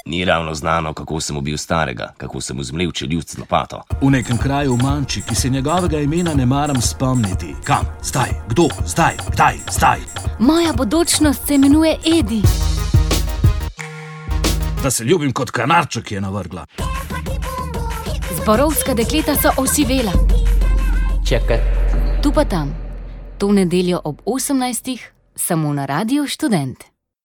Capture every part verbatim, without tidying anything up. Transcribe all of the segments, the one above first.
Ni ravno znano, kako sem ubil starega, kako sem vzmlel čeljust z lopato. V nekem kraju v Manči, ki se njegovega imena ne maram spomniti. Kam? Zdaj? Kdo? Zdaj? Kdaj? Zdaj? Moja bodočnost se imenuje Edi. Da se ljubim kot kanarček, je navrgla. Zborovska dekleta so osivela. Čakaj. Tu pa tam. To nedeljo ob osemnajstih, samo na Radiu Študent.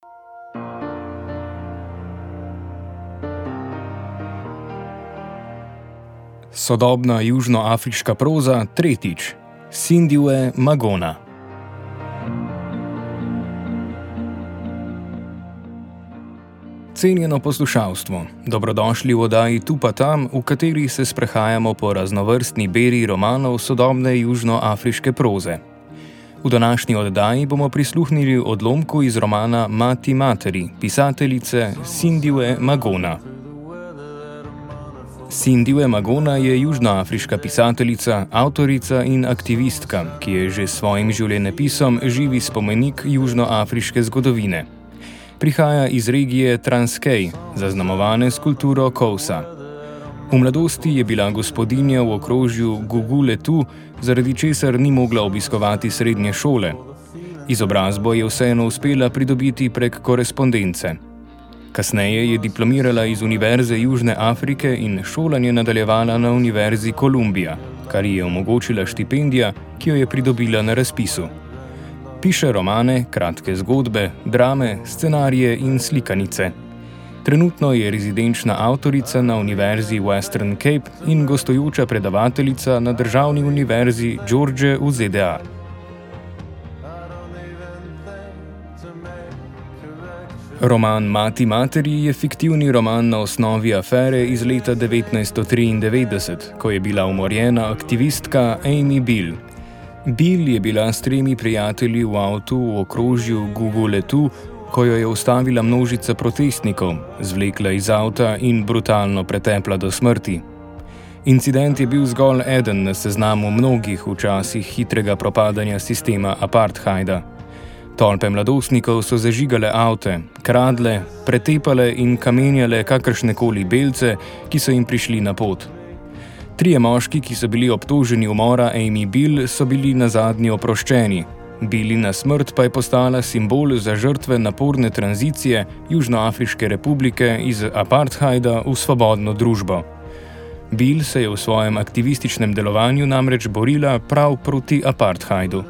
Sodobna južnoafriška proza tretjič. Sindhiwe Magona. Cenjeno poslušalstvo, dobrodošli v oddaji Tu pa tam, v kateri se sprehajamo po raznovrstni beri romanov sodobne južnoafriške proze. V današnji oddaji bomo prisluhnili odlomku iz romana Mati Materi, pisateljice Sindhiwe Magona. Sindhiwe Magona je južnoafriška pisateljica, avtorica in aktivistka, ki je že s svojim življenjepisom živi spomenik južnoafriške zgodovine. Prihaja iz regije Transkei, zaznamovane s kulturo Kousa. V mladosti je bila gospodinja v okrožju Guguletu, zaradi česar ni mogla obiskovati srednje šole. Izobrazbo je vseeno uspela pridobiti prek korespondence. Kasneje je diplomirala iz Univerze Južne Afrike in šolanje nadaljevala na Univerzi Kolumbija, kar ji je omogočila štipendija, ki jo je pridobila na razpisu. Piše romane, kratke zgodbe, drame, scenarije in slikanice. Trenutno je rezidenčna avtorica na Univerzi Western Cape in gostujoča predavateljica na Državni univerzi George v Z D A. Roman Mati Materi je fiktivni roman na osnovi afere iz leta devetnajststo triindevetdeset, ko je bila umorjena aktivistka Amy Bill. Bill je bila s tremi prijatelji v avtu v okrožju Guguletu, ko jo je ustavila množica protestnikov, zvlekla iz avta in brutalno pretepla do smrti. Incident je bil zgolj eden na seznamu mnogih v časih hitrega propadanja sistema apartheida. Tolpe mladostnikov so zažigale avte, kradle, pretepale in kamenjale kakršnekoli belce, ki so jim prišli na pot. Trije moški, ki so bili obtoženi umora Amy Bill, so bili nazadnje oproščeni. Billina smrt pa je postala simbol za žrtve naporne tranzicije Južnoafriške republike iz apartheida v svobodno družbo. Bill se je v svojem aktivističnem delovanju namreč borila prav proti apartheidu.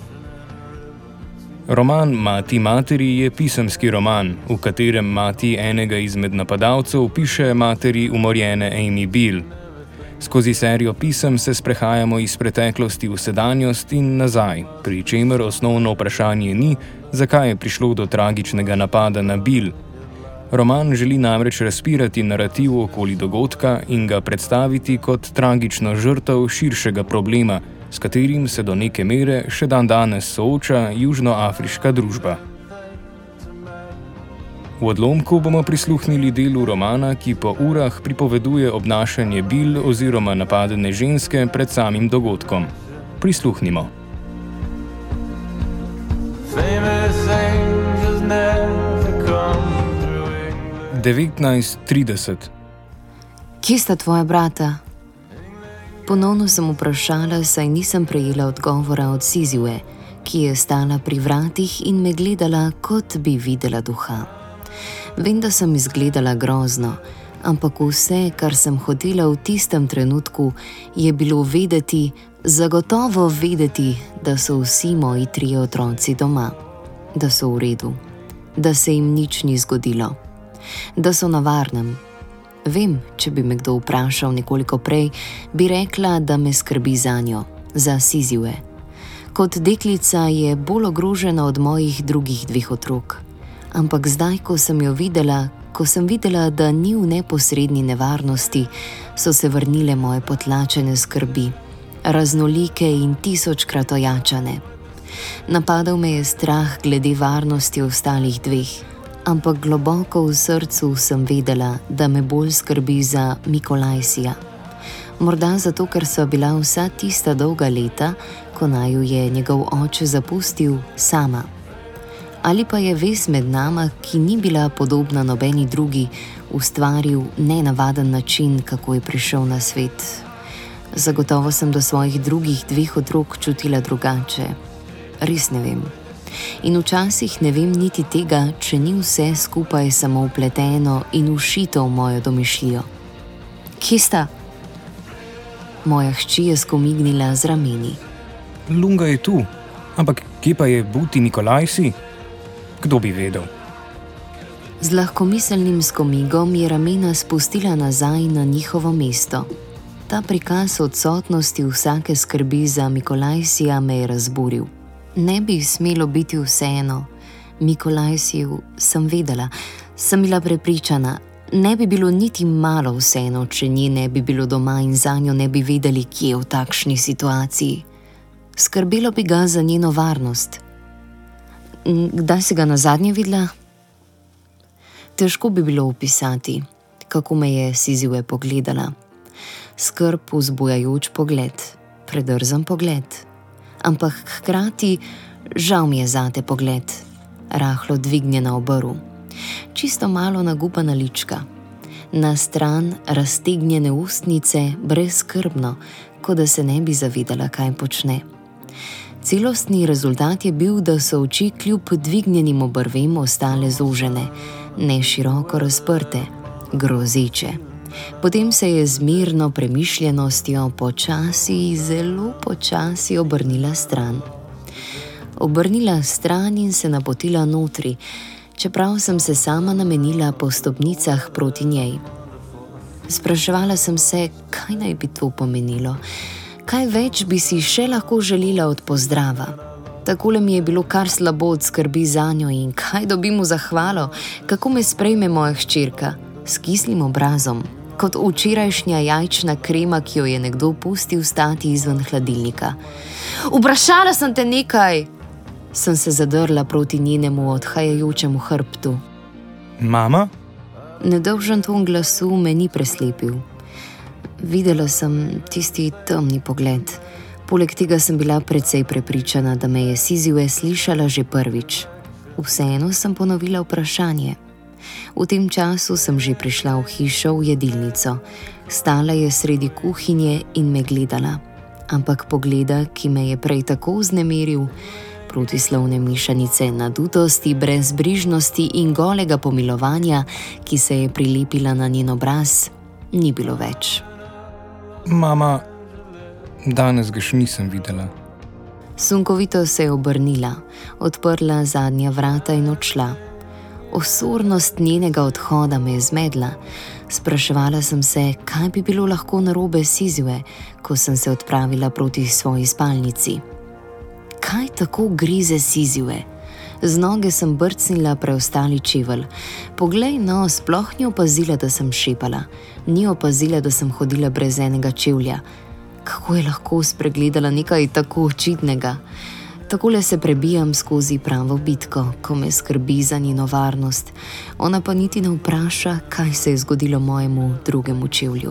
Roman Mati Materi je pisemski roman, v katerem mati enega izmed napadalcev piše materi umorjene Amy Bill. Skozi serijo pisem se sprehajamo iz preteklosti v sedanjost in nazaj, pri čemer osnovno vprašanje ni, zakaj je prišlo do tragičnega napada na Bill. Roman želi namreč razpirati narativ okoli dogodka in ga predstaviti kot tragično žrtev širšega problema, s katerim se do neke mere še dandanes sooča južnoafriška družba. V odlomku bomo prisluhnili delu romana, ki po urah pripoveduje obnašanje Bill oziroma napadene ženske pred samim dogodkom. Prisluhnimo. devetnajst trideset. Kje sta tvoja brata? Ponovno sem vprašala, saj nisem prejela odgovora od Sindhiwe, ki je stala pri vratih in me gledala, kot bi videla duha. Vem, da sem izgledala grozno, ampak vse, kar sem hotela v tistem trenutku, je bilo vedeti, zagotovo vedeti, da so vsi moji trije otroci doma, da so v redu, da se jim nič ni zgodilo, da so na varnem. Vem, če bi me kdo vprašal nekoliko prej, bi rekla, da me skrbi zanjo, za Sindhiwe. Kot deklica je bolj ogrožena od mojih drugih dveh otrok. Ampak zdaj, ko sem jo videla, ko sem videla, da ni v neposredni nevarnosti, so se vrnile moje potlačene skrbi, raznolike in tisočkrat ojačane. Napadal me je strah glede varnosti ostalih dveh, ampak globoko v srcu sem vedela, da me bolj skrbi za Mikolajsija. Morda zato, ker so bila vsa tista dolga leta, ko naju je njegov oče zapustil, sama. Ali pa je vez med nama, ki ni bila podobna nobeni drugi, ustvaril nenavaden način, kako je prišel na svet. Zagotovo sem do svojih drugih dveh otrok čutila drugače. Res ne vem. In včasih ne vem niti tega, če ni vse skupaj samo upleteno in ušito v mojo domišljijo. Kje sta? Moja hči je skomignila z rameni. Lunga je tu, ampak kje pa je Buti Nikolajsi? Kdo bi vedel? Z lahkomiselnim skomigom je ramena spustila nazaj na njihovo mesto. Ta prikaz odsotnosti vsake skrbi za Mikolajsija me je razburil. Ne bi smelo biti vseeno. Mikolajsiju sem vedela, sem bila prepričana, ne bi bilo niti malo vseeno, če nje ne bi bilo doma in zanjo ne bi vedeli, kje je v takšni situaciji. Skrbelo bi ga za njeno varnost. Kdaj si ga nazadnje videla? Težko bi bilo opisati, kako me je Sizue pogledala. Skrb vzbujajoč pogled, predrzen pogled. Ampak hkrati žal mi je zate pogled, rahlo dvignjena obrv. Čisto malo nagubana lička. Na stran raztegnjene ustnice brezskrbno, kot da se ne bi zavedala, kaj počne. Celostni rezultat je bil, da so oči kljub dvignjenim obrvem ostale zožene, ne široko razprte, grozeče. Potem se je z mirno premišljenostjo počasi, zelo počasi obrnila stran. Obrnila stran in se napotila notri, čeprav sem se sama namenila po stopnicah proti njej. Spraševala sem se, kaj naj bi to pomenilo, kaj več bi si še lahko želela od pozdrava. Takole mi je bilo kar slabo od skrbi zanjo in kaj dobim v zahvalo, kako me sprejme moja hčerka, s kislim obrazom, kot včerajšnja jajčna krema, ki jo je nekdo pustil stati izven hladilnika. Vprašala sem te nekaj! Sem se zadrla proti njenemu odhajajočemu hrbtu. Mama? Nedolžen ton glasu me ni preslepil. Videla sem tisti temni pogled. Poleg tega sem bila precej prepričana, da me je Sizue slišala že prvič. Vseeno sem ponovila vprašanje. V tem času sem že prišla v hišo, v jedilnico. Stala je sredi kuhinje in me gledala. Ampak pogleda, ki me je prej tako vznemiril, protislovne mešanice nadutosti, brezbrižnosti in golega pomilovanja, ki se je prilepila na njen obraz, ni bilo več. Mama, danes ga še nisem videla. Sunkovito se je obrnila, odprla zadnja vrata in odšla. Osornost njenega odhoda me je zmedla. Spraševala sem se, kaj bi bilo lahko narobe s Sizue, ko sem se odpravila proti svoji spalnici. Kaj tako grize Sizue? Z noge sem brcnila preostali čevelj. Poglej, no, sploh ni opazila, da sem šepala. Ni opazila, da sem hodila brez enega čevlja. Kako je lahko spregledala nekaj tako očitnega? Takole se prebijam skozi pravo bitko, ko me skrbi za njeno varnost. Ona pa niti ne vpraša, kaj se je zgodilo mojemu drugemu čevlju.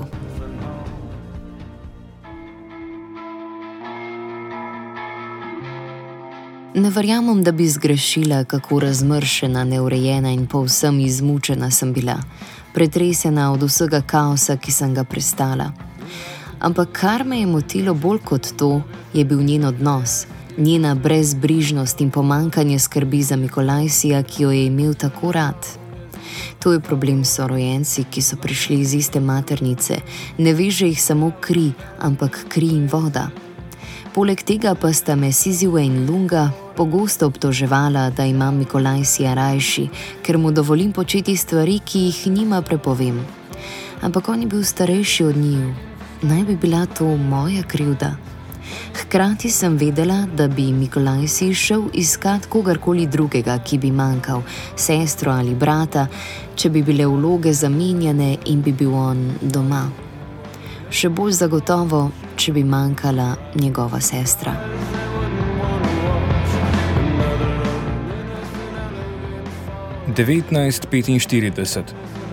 Ne verjamem, da bi zgrešila, kako razmršena, neurejena in povsem izmučena sem bila, pretresena od vsega kaosa, ki sem ga prestala. Ampak kar me je motilo bolj kot to, je bil njen odnos, njena brezbrižnost in pomankanje skrbi za Mikolajsija, ki jo je imel tako rad. To je problem s sorojenci, ki so prišli iz iste maternice, ne veže jih samo kri, ampak kri in voda. Poleg tega pa sta me Sizue in Lunga pogosto obtoževala, da imam Mikolajsija rajši, ker mu dovolim početi stvari, ki jih njima prepovem. Ampak on je bil starejši od njiju. Naj bi bila to moja krivda. Hkrati sem vedela, da bi Mikolajsij šel iskat kogarkoli drugega, ki bi manjkal, sestro ali brata, če bi bile vloge zamenjane in bi bil on doma. Še bolj zagotovo, če bi manjkala njegova sestra. devetnajst petinštirideset.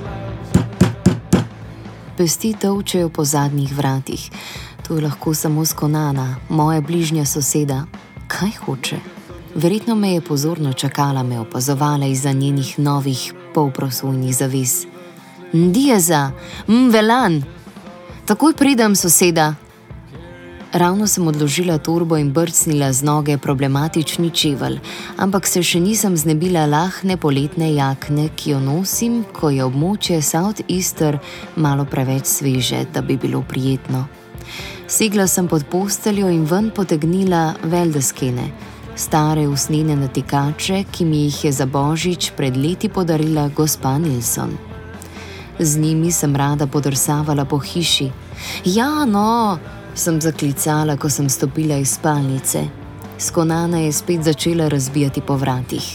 Pesti tolčejo po zadnjih vratih. To je lahko samo Skonana, moja bližnja soseda. Kaj hoče? Verjetno me je pozorno čakala, me opazovala izza njenih novih polprosojnih zaves. Dieza, mvelan. Takoj pridem, soseda. Ravno sem odložila torbo in brcnila z noge problematični čevelj, ampak se še nisem znebila lahne poletne jakne, ki jo nosim, ko je območje South Easter malo preveč sveže, da bi bilo prijetno. Segla sem pod posteljo in ven potegnila veldeskene, stare usnjene natikače, ki mi jih je za božič pred leti podarila gospa Nilsson. Z njimi sem rada podrsavala po hiši. Ja, no, sem zaklicala, ko sem stopila iz spalnice. Skonana je spet začela razbijati po vratih.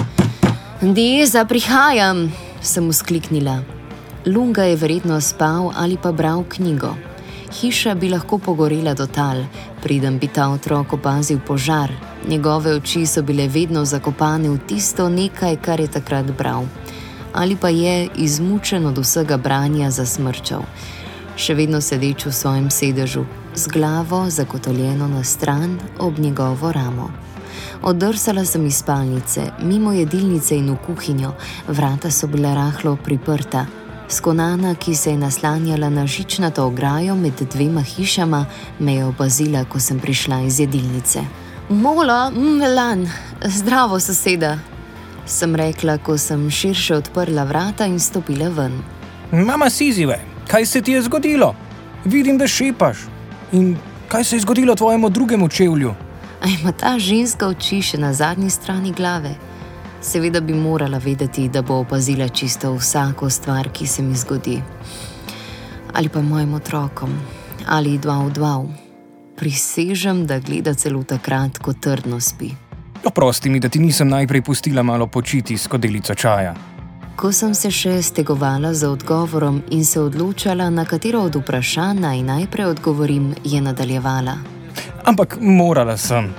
Dieza, prihajam, sem vzkliknila. Lunga je verjetno spal ali pa bral knjigo. Hiša bi lahko pogorela do tal, preden bi ta otrok opazil požar. Njegove oči so bile vedno zakopane v tisto nekaj, kar je takrat bral. Ali pa je, izmučen od vsega branja, zasmrčal, še vedno sedeč v svojem sedežu, z glavo zagotoljeno na stran ob njegovo ramo. Oddrsala sem iz spalnice, mimo jedilnice in v kuhinjo, vrata so bila rahlo priprta. Skonana, ki se je naslanjala na žičnato ograjo med dvema hišama, me je opazila, ko sem prišla iz jedilnice. Mola, mvelan, zdravo, soseda, sem rekla, ko sem širše odprla vrata in stopila ven. Mama Sizive, kaj se ti je zgodilo? Vidim, da šepaš. In kaj se je zgodilo tvojemu drugemu čevlju? A ima ta ženska oči še na zadnji strani glave? Seveda bi morala vedeti, da bo opazila čisto vsako stvar, ki se mi zgodi. Ali pa mojim otrokom, ali dva v dva. Prisežem, da gleda celo takrat, ko trdno spi. Oprosti mi, da ti nisem najprej pustila malo počiti s skodelico čaja. Ko sem se še stegovala za odgovorom in se odločala, na katero od vprašanj naj najprej odgovorim, je nadaljevala. Ampak morala sem.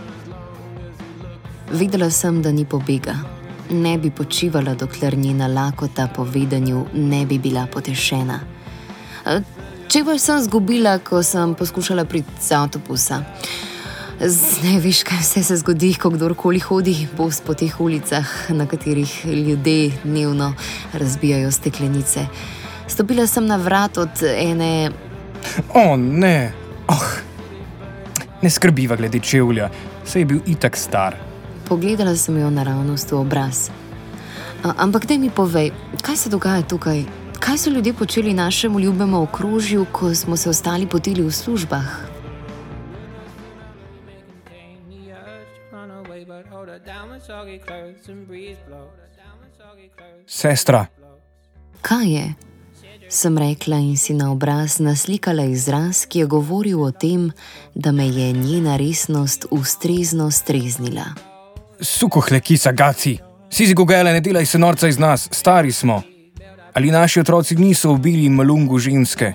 Videla sem, da ni pobega. Ne bi počivala, dokler njena lakota po vedenju ne bi bila potešena. Čevelj sem zgubila, ko sem poskušala priti z avtobusa. Ne veš, kaj vse se zgodi, ko kdorkoli hodi bos po teh ulicah, na katerih ljudje dnevno razbijajo steklenice. Stopila sem na vrat od ene... O, ne. Oh. Ne skrbiva glede čevlja, saj je bil itak star. Pogledala sem jo naravnost v obraz. A, ampak daj mi povej, kaj se dogaja tukaj? Kaj so ljudje počeli našemu ljubemu okrožju, ko smo se ostali potili v službah? Sestra. Kaj je? Sem rekla in si na obraz naslikala izraz, ki je govoril o tem, da me je njena resnost ustrezno streznila. Sukohle kisa gaci. Sizi gogele, ne delaj se norca iz nas, stari smo. Ali naši otroci niso ubili malungu ženske?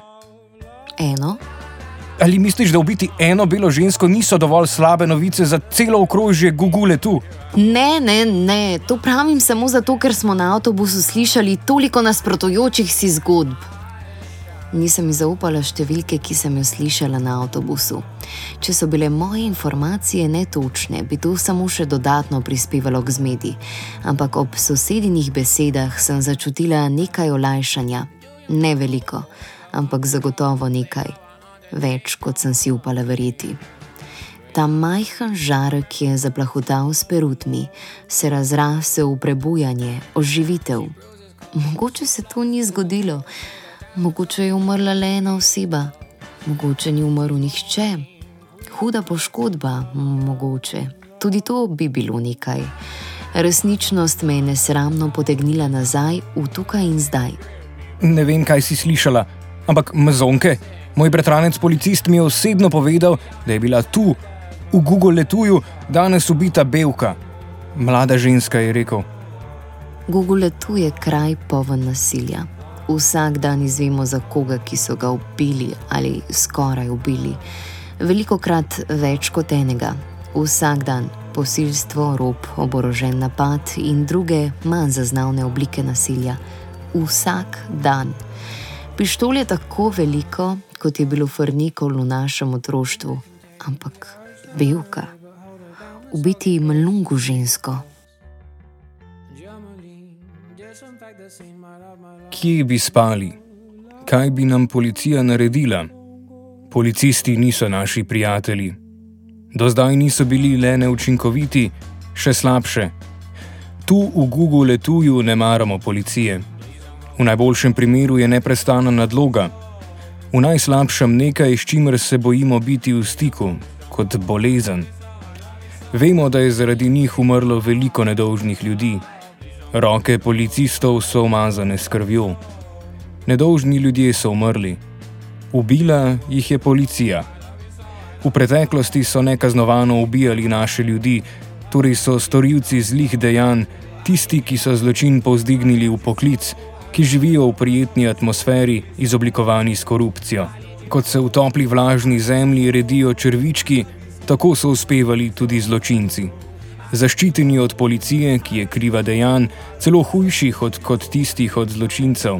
Eno? Ali misliš, da ubiti eno belo žensko niso dovolj slabe novice za celo okrožje Gugule tu? Ne, ne, ne, to pravim samo zato, ker smo na avtobusu slišali toliko nasprotujočih si zgodb. Nisem mi zaupala številke, ki sem jo slišala na avtobusu. Če so bile moje informacije netočne, bi to samo še dodatno prispevalo k zmedi. Ampak ob sosedinih besedah sem začutila nekaj olajšanja. Ne veliko, ampak zagotovo nekaj. Več, kot sem si upala verjeti. Ta majhen žarek je zaplahutal s perutmi, se razrasel v prebujanje, oživitev. Mogoče se to ni zgodilo. Mogoče je umrla le ena oseba, mogoče ni umrl nihče, huda poškodba, mogoče. Tudi to bi bilo nekaj. Resničnost me je nesramno potegnila nazaj v tukaj in zdaj. Ne vem, kaj si slišala, ampak mezonke, moj bratranec policist mi je osebno povedal, da je bila tu, v Guguletuju, danes ubita Bevka. Mlada ženska, je rekel. Guguletu je kraj poln nasilja. Vsak dan izvemo za koga, ki so ga ubili ali skoraj ubili. Velikokrat več kot enega. Vsak dan posilstvo, rop, oborožen napad in druge manj zaznavne oblike nasilja. Vsak dan. Pištol je tako veliko, kot je bilo frnikol v našem otroštvu. Ampak Bevka. Ubiti malungu žensko. Kje bi spali? Kaj bi nam policija naredila? Policisti niso naši prijatelji. Do zdaj niso bili le neučinkoviti, še slabše. Tu v Google letuju ne maramo policije. V najboljšem primeru je neprestana nadloga. V najslabšem nekaj, s čimer se bojimo biti v stiku, kot bolezen. Vemo, da je zaradi njih umrlo veliko nedolžnih ljudi. Roke policistov so umazane s krvjo. Nedolžni ljudje so umrli. Ubila jih je policija. V preteklosti so nekaznovano ubijali naše ljudi, torej so storilci zlih dejanj, tisti, ki so zločin povzdignili v poklic, ki živijo v prijetni atmosferi, izoblikovani s korupcijo. Kot se v topli vlažni zemlji redijo črvički, tako so uspevali tudi zločinci. Zaščiteni od policije, ki je kriva dejanj, celo hujših od, kot tistih od zločincev.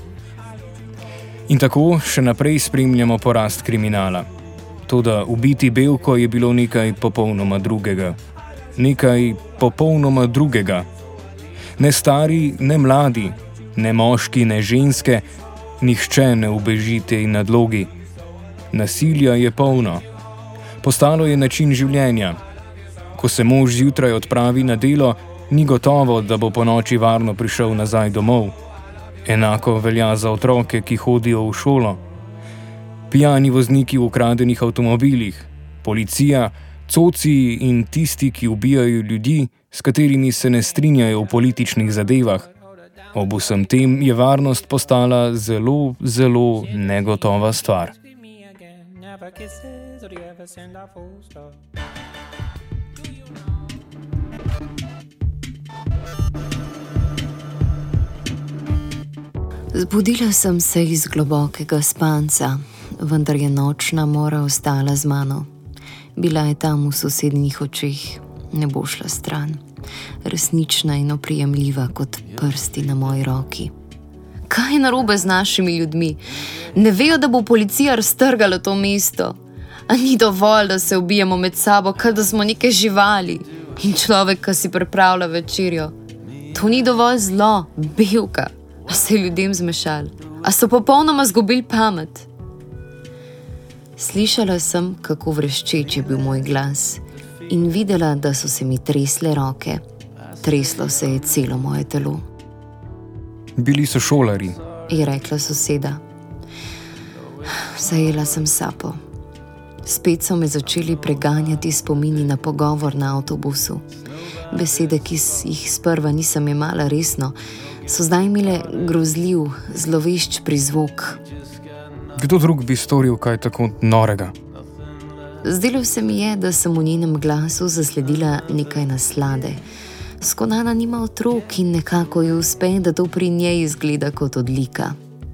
In tako še naprej spremljamo porast kriminala. Toda ubiti Belko je bilo nekaj popolnoma drugega. Nekaj popolnoma drugega. Ne stari, ne mladi, ne moški, ne ženske, nihče ne ubeži tej nadlogi. Nasilja je polno. Postalo je način življenja. Ko se mož zjutraj odpravi na delo, ni gotovo, da bo po noči varno prišel nazaj domov. Enako velja za otroke, ki hodijo v šolo. Pijani vozniki v ukradenih avtomobilih, policija, coci in tisti, ki ubijajo ljudi, s katerimi se ne strinjajo v političnih zadevah. Ob vsem tem je varnost postala zelo, zelo negotova stvar. Zbudila sem se iz globokega spanca, vendar je nočna mora ostala z mano. Bila je tam v sosednjih očeh, ne bo šla stran. Resnična in oprijemljiva kot prsti na moji roki. Kaj je narobe z našimi ljudmi? Ne vejo, da bo policija raztrgala to mesto. A ni dovolj, da se ubijamo med sabo, kot da smo neke živali. In človek, ki si pripravlja večerjo. To ni dovolj zlo, Belka. A se je ljudem zmešali? A so popolnoma zgubili pamet? Slišala sem, kako vreščeč je bil moj glas in videla, da so se mi tresle roke. Treslo se je celo moje telo. Bili so šolari, je rekla soseda. Zajela sem sapo. Spet so me začeli preganjati spomini na pogovor na avtobusu. Besede, ki jih sprva nisem imala resno, so zdaj imele grozljiv, zlovešč prizvok. Kdo drug bi storil kaj tako norega? Zdelo se mi je, da sem v njenem glasu zasledila nekaj naslade. Skonana nima otrok in nekako ji uspe, da to pri njej izgleda kot odlika.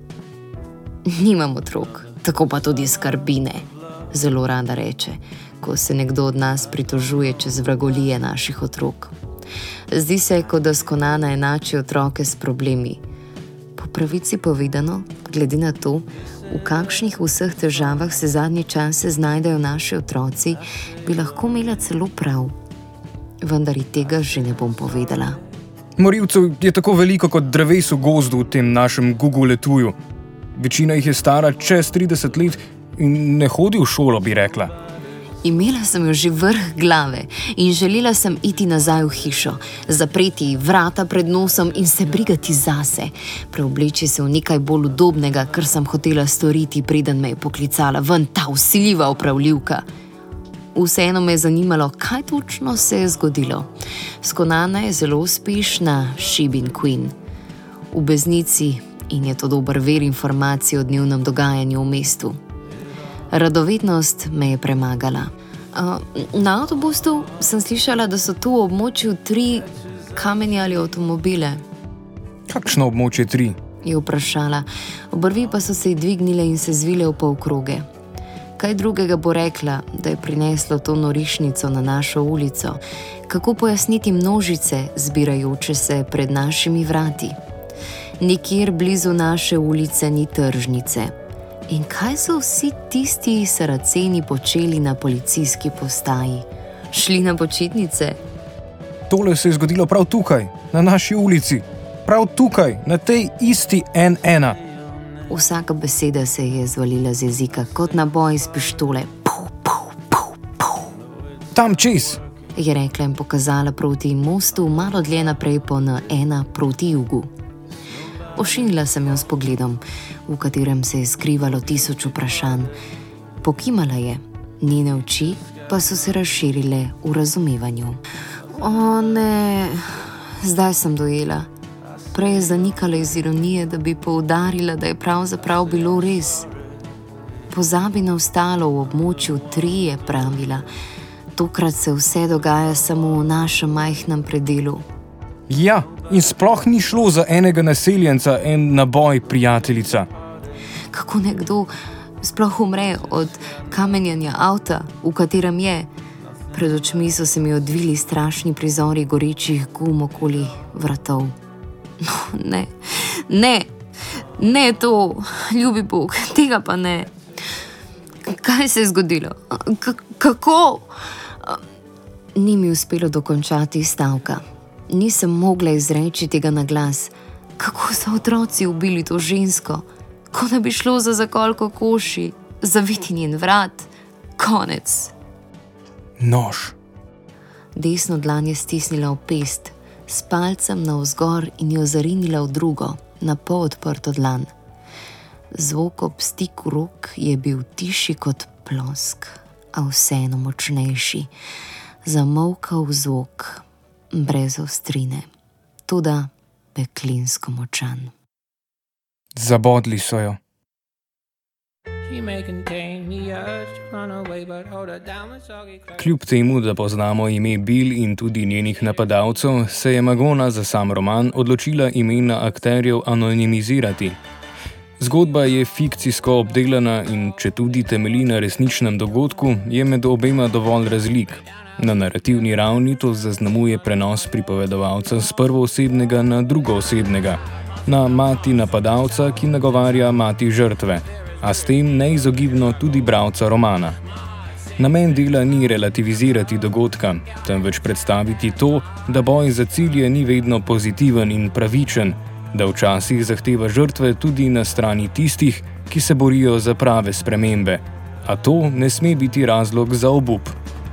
Nimam otrok, tako pa tudi skrbi ne, zelo rada reče, ko se nekdo od nas pritožuje čez vragolije naših otrok. Zdi se, kot da Skonana enači otroke s problemi. Po pravici povedano, glede na to, v kakšnih vseh težavah se zadnje čase znajdejo naši otroci, bi lahko imela celo prav. Vendar i tega že ne bom povedala. Morilcev je tako veliko kot dreves v gozdu v tem našem Google letuju. Večina jih je stara čez trideset let in ne hodi v šolo, bi rekla. Imela sem jo že vrh glave in želela sem iti nazaj v hišo, zapreti vrata pred nosom in se brigati zase, preobleči se v nekaj bolj udobnega, kar sem hotela storiti, preden me je poklicala ven ta vsiljiva opravljivka. Vseeno me je zanimalo, kaj točno se je zgodilo. Skonana je zelo uspešna Shibin Queen. V beznici in je to dober vir informacij o dnevnem dogajanju v mestu. Radovednost me je premagala. Na avtobusu sem slišala, da so tu v območju tri kamenjali avtomobile. Kakšno območje tri? Je vprašala. Obrvi pa so se ji dvignile in se zvile v polkroge. Kaj drugega bo rekla, da je prineslo to norišnico na našo ulico? Kako pojasniti množice, zbirajoče se pred našimi vrati? Nikjer blizu naše ulice ni tržnice. In kaj so vsi tisti saraceni počeli na policijski postaji? Šli na počitnice? Tole se je zgodilo prav tukaj, na naši ulici. prav tukaj, na tej isti en ena. Vsaka beseda se je zvalila z jezika, kot naboj iz pištole. Puh, puh, puh, puh. Tam čez, je rekla in pokazala proti mostu, malo dlje naprej po en ena proti jugu. Ošinila sem jo s pogledom, v katerem se je skrivalo tisoč vprašanj. Pokimala je, njene oči pa so se razširile v razumevanju. O ne, zdaj sem dojela. Prej je zanikala iz ironije, da bi poudarila, da je pravzaprav bilo res. Pozabi na ostalo v območju tri, je pravila. Tokrat se vse dogaja samo v našem majhnem predelu. Ja, in sploh ni šlo za enega naseljenca, en naboj, prijateljica. Kako nekdo sploh umre od kamenjanja avta, v katerem je? Pred očmi so se mi odvili strašni prizori gorečih gum okoli vratov. No, ne, ne, ne to, ljubi Bog, tega pa ne. Kaj se je zgodilo? K- kako? Ni mi uspelo dokončati stavka. Nisem mogla izreči tega na glas. Kako so otroci ubili to žensko? Ko ne bi šlo za zakolko koši, zaviti njen vrat. Konec. Nož. Desno dlan je stisnila v pest, s palcem navzgor in jo zarinila v drugo, na pol odprto dlan. Zvok ob stiku rok je bil tišji kot plosk, a vseeno močnejši. Zamolkal zvok, brez ostrine, toda peklinsko močan. Zabodli so jo. Kljub temu, da poznamo ime Bill in tudi njenih napadalcev, se je Magona za sam roman odločila imena akterjev anonimizirati. Zgodba je fikcijsko obdelana in četudi temelji na resničnem dogodku, je med obema dovolj razlik. Na narativni ravni to zaznamuje prenos pripovedovalca z prvoosebnega na drugoosebnega, na mati napadalca, ki nagovarja mati žrtve, a s tem neizogibno tudi bralca romana. Namen dela ni relativizirati dogodka, temveč predstaviti to, da boj za cilje ni vedno pozitiven in pravičen, da včasih zahteva žrtve tudi na strani tistih, ki se borijo za prave spremembe, a to ne sme biti razlog za obup.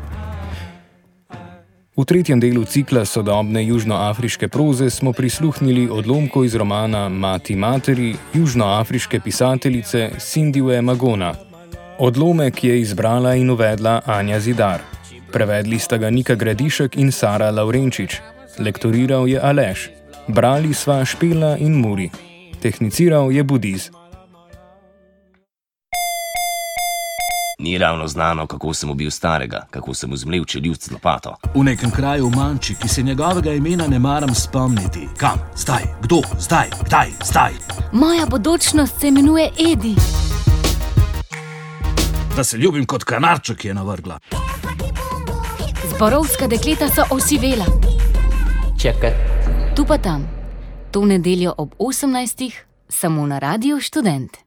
V tretjem delu cikla sodobne južnoafriške proze smo prisluhnili odlomku iz romana Mati materi južnoafriške pisateljice Sindiwe Magona. Odlomek je izbrala in uvedla Anja Zidar. Prevedli sta ga Nika Gradišek in Sara Lavrenčič. Lektoriral je Aleš. Brali sva Špela in Muri. Tehniciral je Budiz. Ni ravno znano, kako sem ubil starega, kako sem vzmlel čeljust z lopato. V nekem kraju v Manči, ki se njegovega imena ne maram spomniti. Kam? Zdaj? Kdo? Zdaj? Kdaj? Zdaj? Moja bodočnost se imenuje Edi. Da se ljubim kot kanarček, je navrgla. Zborovska dekleta so osivela. Čakaj. Tu pa tam. To nedeljo ob osemnajstih samo na Radiu Študent.